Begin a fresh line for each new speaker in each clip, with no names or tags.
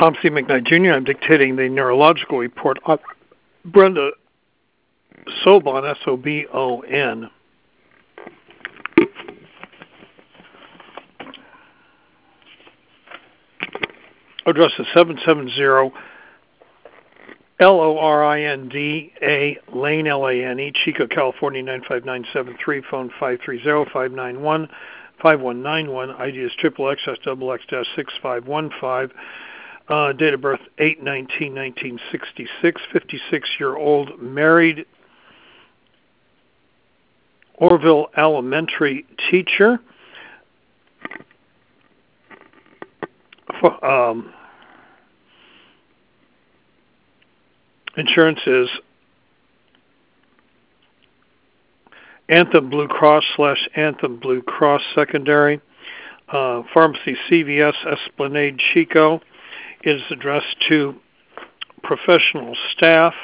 Tom C. McKnight Jr. I'm dictating the neurological report on Brenda Sobon, S-O-B-O-N. Address is 770 Lorinda Lane, Lane, Chico, California, 95973. Phone 530-591-5191. ID is XXXXX-6515. Date of birth 8/19/1966. 56-year-old, married, Orville Elementary teacher. Insurance is Anthem Blue Cross / Anthem Blue Cross Secondary. Pharmacy CVS Esplanade Chico. It is addressed to professional staff.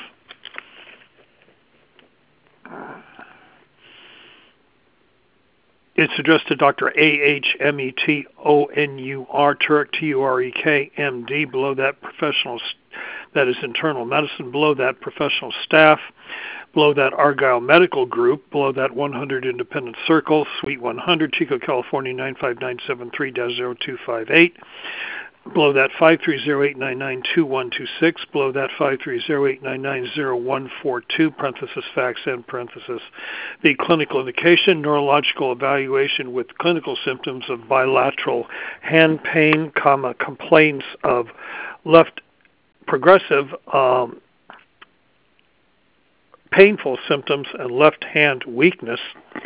It's addressed to Dr. A-H-M-E-T-O-N-U-R, Turek, T-U-R-E-K, M-D. Below that, professional, that is internal medicine. Below that, professional staff. Below that, Argyle Medical Group. Below that, 100 Independent Circle, Suite 100, Chico, California, 95973-0258. Below that, 530-899-2126. Below that, 530-899-0142, parenthesis fax and parenthesis. The clinical indication, neurological evaluation with clinical symptoms of bilateral hand pain, complaints of left progressive painful symptoms and left hand weakness.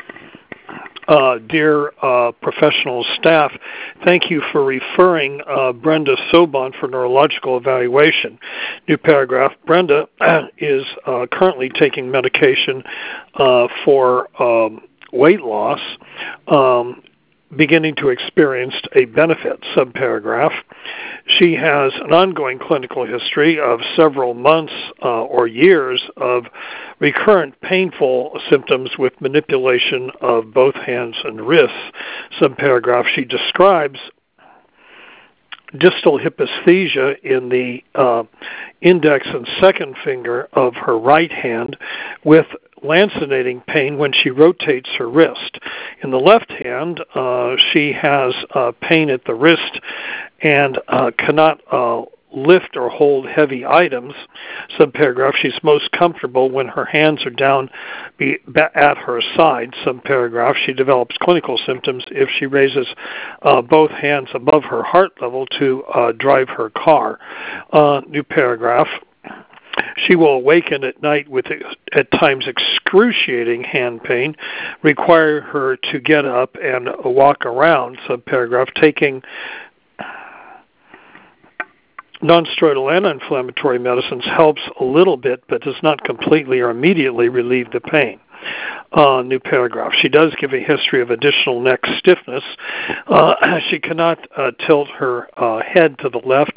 Dear professional staff, thank you for referring Brenda Sobon for neurological evaluation. New paragraph. Brenda is currently taking medication for weight loss, beginning to experience a benefit. Subparagraph. She has an ongoing clinical history of several months or years of recurrent painful symptoms with manipulation of both hands and wrists. Subparagraph. She describes distal hyposthesia in the index and second finger of her right hand with lancinating pain when she rotates her wrist. In the left hand, she has pain at the wrist and cannot lift or hold heavy items. Subparagraph. She's most comfortable when her hands are down at her side. Subparagraph. She develops clinical symptoms if she raises both hands above her heart level to drive her car. New paragraph. She will awaken at night with, at times, excruciating hand pain, require her to get up and walk around. Subparagraph. Taking non-steroidal anti-inflammatory medicines helps a little bit, but does not completely or immediately relieve the pain. New paragraph. She does give a history of additional neck stiffness. She cannot tilt her head to the left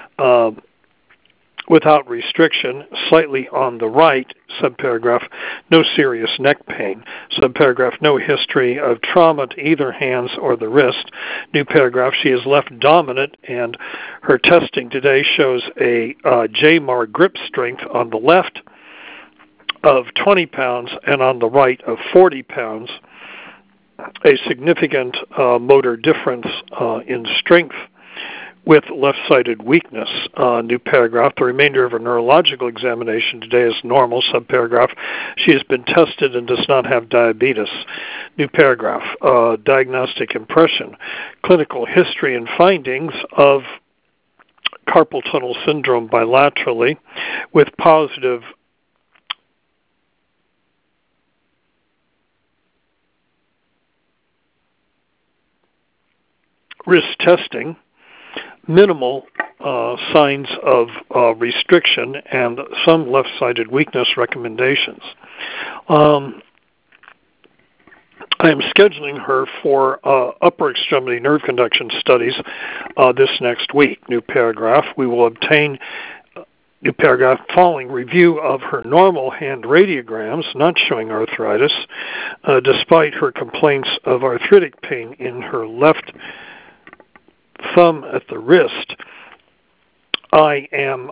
without restriction, slightly on the right. Subparagraph. No serious neck pain. Subparagraph. No history of trauma to either hands or the wrist. New paragraph. She is left dominant, and her testing today shows a JMAR grip strength on the left of 20 pounds and on the right of 40 pounds. A significant motor difference in strength with left-sided weakness. New paragraph. The remainder of her neurological examination today is normal. Subparagraph. She has been tested and does not have diabetes. New paragraph. Diagnostic impression. Clinical history and findings of carpal tunnel syndrome bilaterally with positive wrist testing, minimal signs of restriction, and some left-sided weakness recommendations. I am scheduling her for upper extremity nerve conduction studies this next week. New paragraph. We will obtain, new paragraph, following review of her normal hand radiograms, not showing arthritis, despite her complaints of arthritic pain in her left thumb at the wrist. I am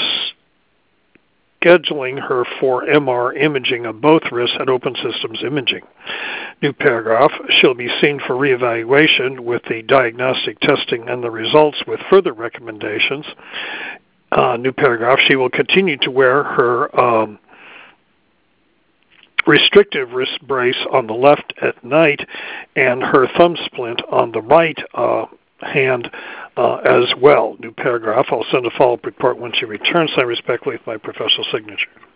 scheduling her for MR imaging of both wrists at Open Systems Imaging. New paragraph, she'll be seen for reevaluation with the diagnostic testing and the results with further recommendations. New paragraph, she will continue to wear her restrictive wrist brace on the left at night and her thumb splint on the right hand as well. New paragraph, I'll send a follow-up report when she returns. Signed respectfully with my professional signature.